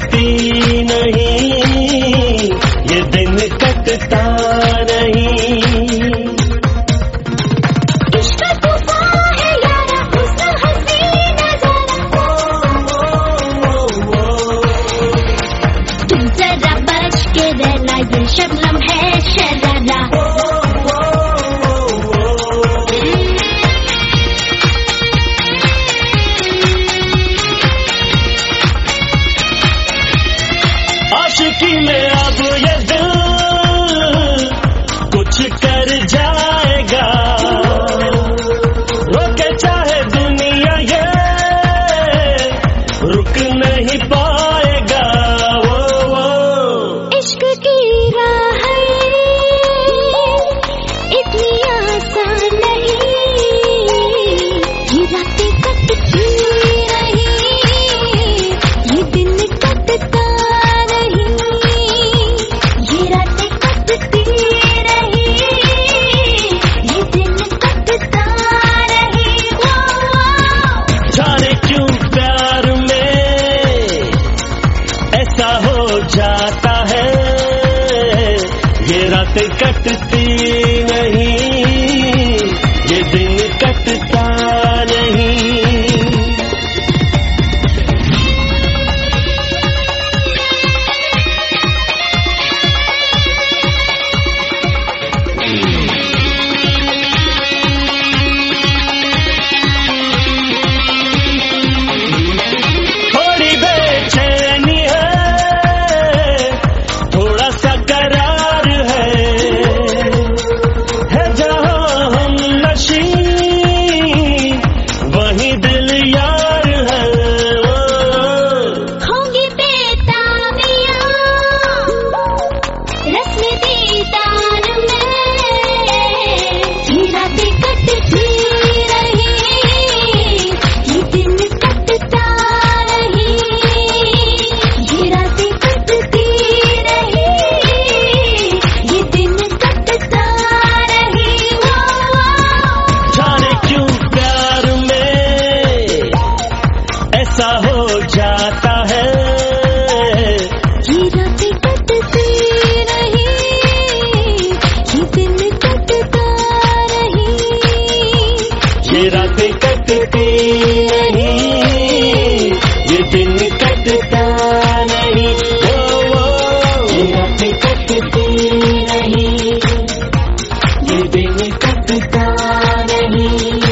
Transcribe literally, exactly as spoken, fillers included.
कटती नहीं, ये दिन कटता नहीं। इश्क तूफान है यारा, हुस्न हसी नजारा, तुम जरा बच के रहना, ये शबनम है शरारा। आशिकी में अब ये दिल कुछ कर जाएगा, रोके चाहे दुनिया ये रुक नहीं पाएगा। वो वो इश्क की राह इतनी आसान नहीं, ये रातें कटती नहीं, ये दिन कटता नहीं, ये रातें कटती नहीं, ये दिन कटता नहीं। वो जाने क्यों प्यार में ऐसा हो जाता है, ये रातें कटती नहीं, ये दिन कटता नहीं। थोड़ी बेचैनी है, थोड़ा सा करार है, है जहां हम नशी वहीं दिल यार है। होंगी बेताबियां रस्म दीदार में, ये रातें कटती रही, ये दिन कटता नहीं, ये रातें कटती रही, ये दिन कटता नहीं। वो जाने क्यों प्यार में ऐसा हो जाता है, ये रातें कटती नहीं, ये दिन कटता नहीं, ये रातें कटती नहीं, ये दिन कटता नहीं। वो वो ये रातें कटती नहीं, ये दिन कटता नहीं।